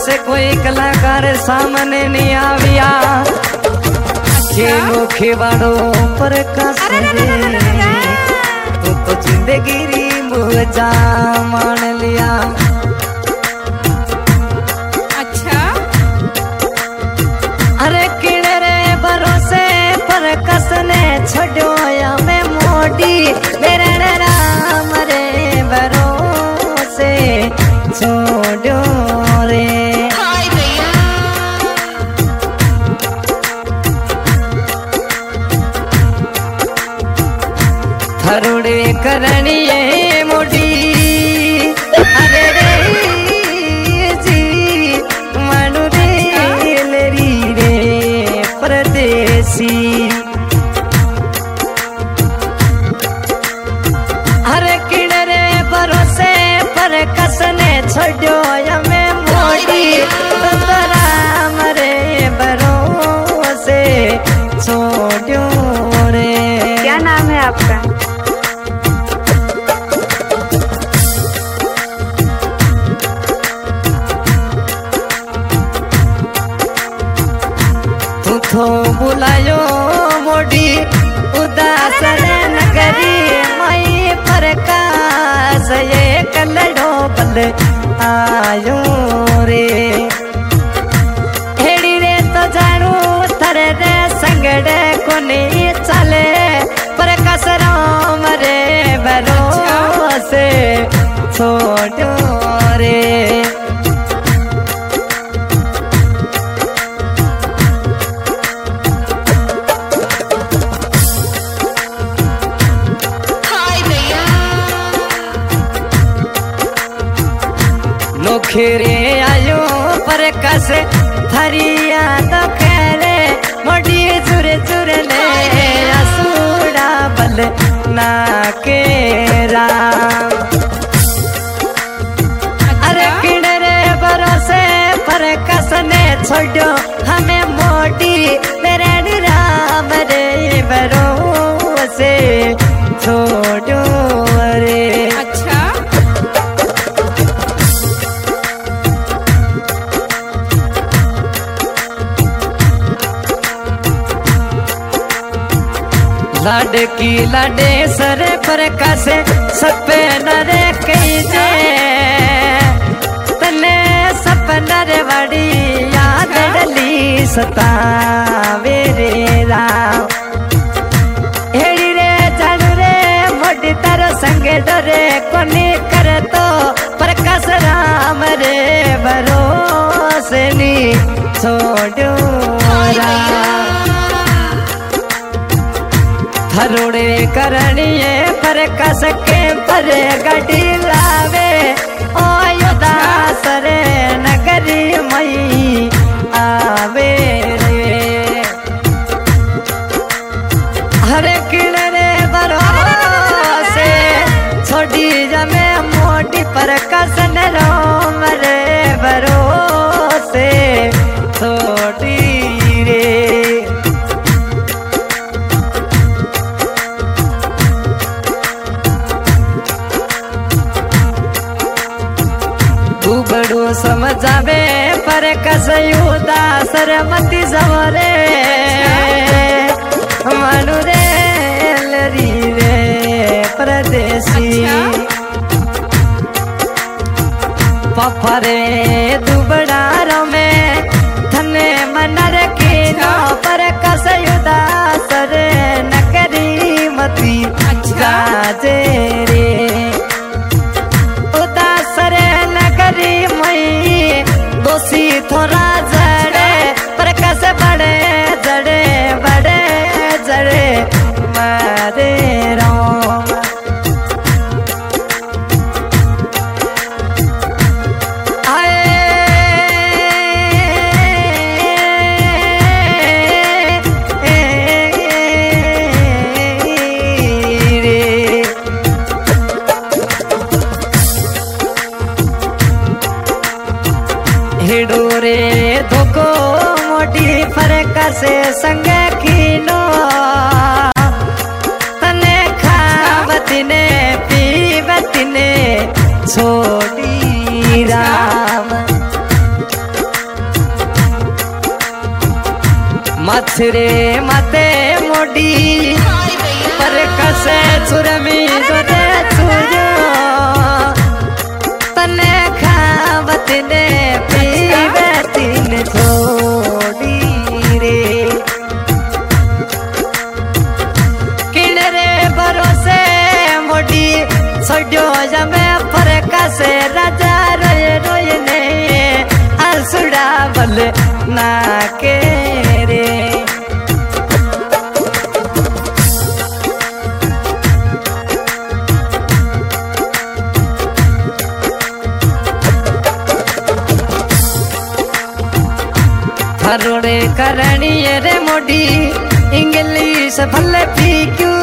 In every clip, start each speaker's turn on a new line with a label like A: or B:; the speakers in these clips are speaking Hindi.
A: से कोई कलाकार सामने नहीं आविया के मुखी वाड़ो पर तू तो जिंदगी री मुझा मान लिया।
B: अच्छा
A: अरे किड़े रे भरोसे पर कसने छोड़ो या मैं मोटी मेरे राम रे भरोसे छोड़ो रे। थरुड़े करनिए मोटी अरे रे जी मनु रे लेरी रे परदेसी। अरे किड़े भरोसे पर कसने छोड़ो या मैं मोटी राम रे भरोसे छोड़ो रे।
B: क्या नाम है आपका?
A: तो बुलायो मोड़ी उदास नगरी मई प्रकाश ये कलड़ो बल आयो रे। हेड़ी रे तो जानू थरे रे संगड़े को नहीं चले प्रकाश राम रे भरोसे छोड़ो रे। नोखेरे आयो पर कस थरिया तो खेले मोटी चुरे चुरे ले असुड़ा बल ना के राम। अरे किड़े भरोसे पर कसने छोड़ो हमें मोटी मेरे राम रे भरोसे छोड़ो रे।
B: अच्छा
A: लाडकी लाडे सर पर कसे सपे नरे कई जे तने सपना रे वाड़ी याद डली सतावे रे राम। हेड़ी रे जान रे मोटी तारो संगे डरे कोनी करे तो प्रकाश राम रे भरोसे नी छोड़ो राम। थरोड़े करनिए पर कस के पर गड़ी लावे ओ दास रे नगरी मई आवे रे। हरे किड़े भरोसे छोड़ी जमे मोटी पर कस राम रे भरोसे छोड़ी रे। तू बड़ो समझावे पर कसयू दास रे मती जवरे मनु रे लरी रे परदेसी। पापा रे तू बड़ा रमे थने मन रखी नो पर कसयू दास रे नकरी मती जाजे रे। उदास रे नगरी मई दोषी थोड़ा जड़े पर कैसे बड़े जड़े बड़े जड़े मारे राम। हिडोरे धोको मोटी फरक से संग कीनो तने खावती ने पीवती ने छोड़ी राम। रे माते मोडी पर कसे चुरमी जोरे चुरो तने खावत ने पीवे तीन छोड़ी रे किन रे भरोसे मोडी छोड़ो जमे पर कसे राजा रोय रोय ने आंसुड़ा बल ना के रे हरोड़े करणी रे मोडी इंग्लिश भले पीक्यू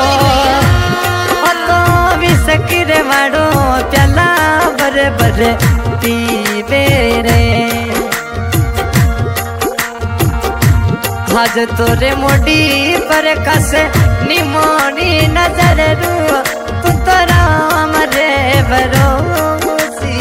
A: तो विसकिर माड़ो प्याला बरे बरे पीवे रे आज तोरे मोडी पर कसे निमोनी नजर रू तू तो राम रे भरोसी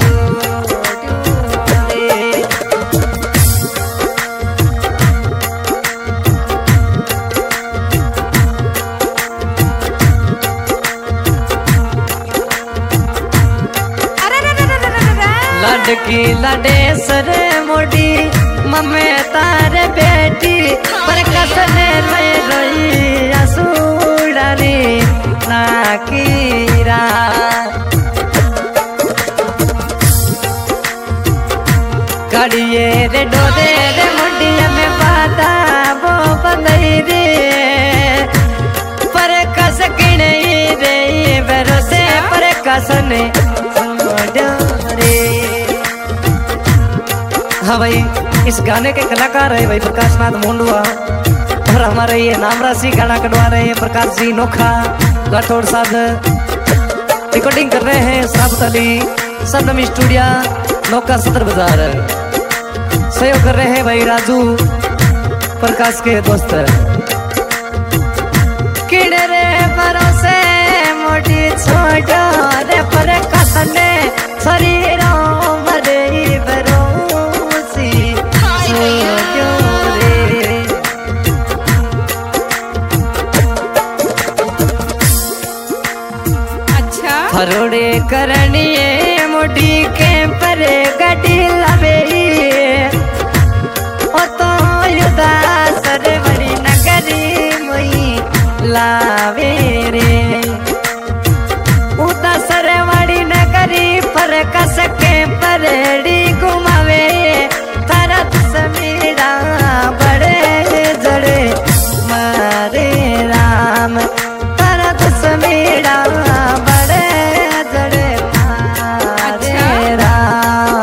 A: लड़की लड़े सर मोडी मम्मे तारे बेटी पर कसने रोई रोई आंसुड़ानी नाकीरा कड़िए रे डोरे रे मोडिया में बाता वो बंदई रे पर कस किने रे भरोसे पर कसने रे। हाँ भाई, इस गाने के कलाकार है भाई प्रकाश नाथ मोंडुआ और हमारे ये नाम राशि गाना कटवा रहे हैं प्रकाश जी नोखा राठौड़ साहब। रिकॉर्डिंग कर रहे हैं साबत अली सदम स्टूडियो नौका सदर बाजार। सहयोग कर रहे हैं भाई राजू प्रकाश के दोस्त। किड़े भरोसे मोटी छोड़ो रे पर कसने शरीरों मरे भरोसी छोड़ो रे।
B: अच्छा
A: हरोड़े करनिए मोटी के पर गड्डी लवे ओ तो उदास रे बड़ी नगरी मोई लावे रे उदास रे बड़ी नगरी पर कसके परड़ी घुमावे तारा समीरा बड़े जड़े मारे राम तारा समीरा बड़े जड़े मारे राम।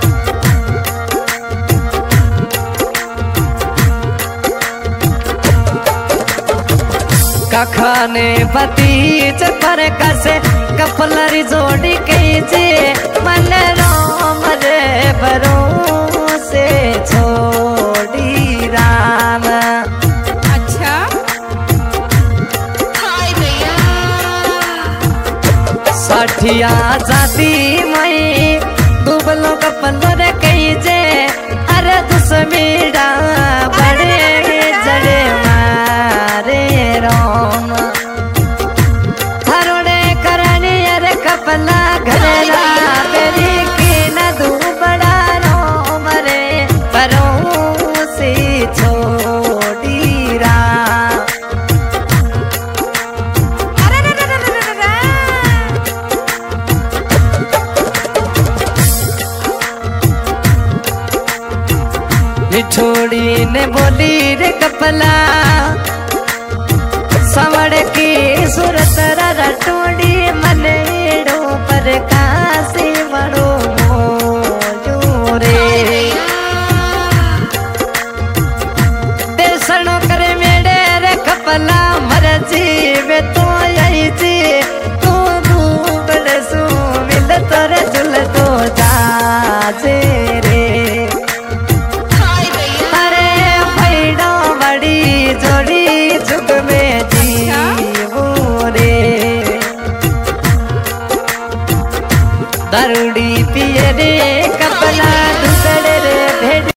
A: कखाने पतीच पर कसे कपलरी जोड़ी कीजे मन राम रे भरोसे छोड़ी राम।
B: अच्छा हाय भैया
A: साठिया जाती मई दुबलो कपलर कीजे अरे दुसमीड़ा बड़े जड़े मारे राम। हरोड़े करनी अरे कपला घरेला मेरी की न दू बड़ा राम रे परोसी छोड़ी राम। छोड़ी ने बोली रे कपला सवड़ की सूरत रटोड़ी मनेड़ो पर कासी बड़ो मोजो रे देसनो करे मेरे रे कपला मर जीवे तो यही जी तू दूबड़ सू मिल तोरे झुल तो जाजे रे। जोड़ी जुग में जीवो रे दारूड़ी पिए रे कपला